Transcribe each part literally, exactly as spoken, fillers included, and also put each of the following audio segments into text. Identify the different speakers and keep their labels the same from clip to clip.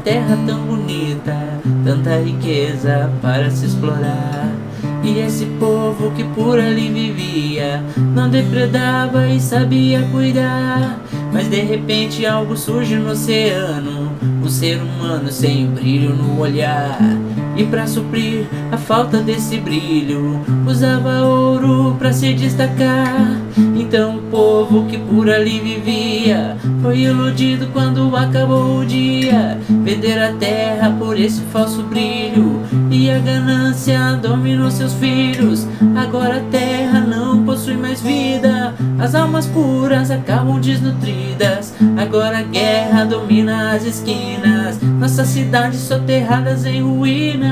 Speaker 1: terra tão bonita, tanta riqueza para se explorar. E esse povo que por ali vivia não depredava e sabia cuidar. Mas de repente algo surge no oceano, um ser humano sem brilho no olhar. E pra suprir a falta desse brilho, usava ouro pra se destacar. Então o povo que por ali vivia foi iludido quando acabou o dia. Vender a terra por esse falso brilho, e a ganância dominou seus filhos. Agora a terra não possui mais vida, as almas puras acabam desnutridas. Agora a guerra domina as esquinas, nossas cidades soterradas em ruínas.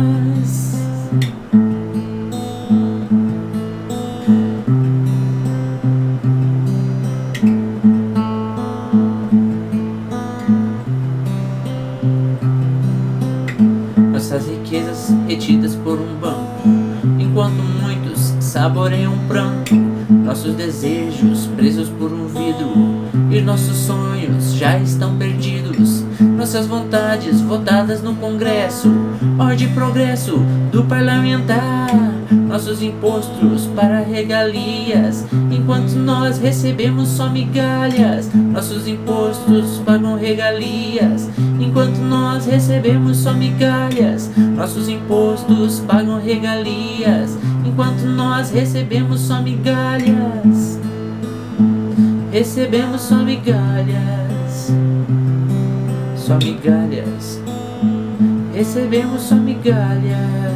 Speaker 1: Nossas riquezas retidas por um banco, enquanto muitos saboreiam pranto. Nossos desejos presos por um vidro, e nossos sonhos já estão perdidos. Nossas vontades votadas no Congresso, ordem e progresso do parlamentar. Nossos impostos para regalias, enquanto nós recebemos só migalhas. Nossos impostos pagam regalias, enquanto nós recebemos só migalhas. Nossos impostos pagam regalias, enquanto nós recebemos só migalhas. Recebemos só migalhas, só migalhas. Recebemos só migalhas.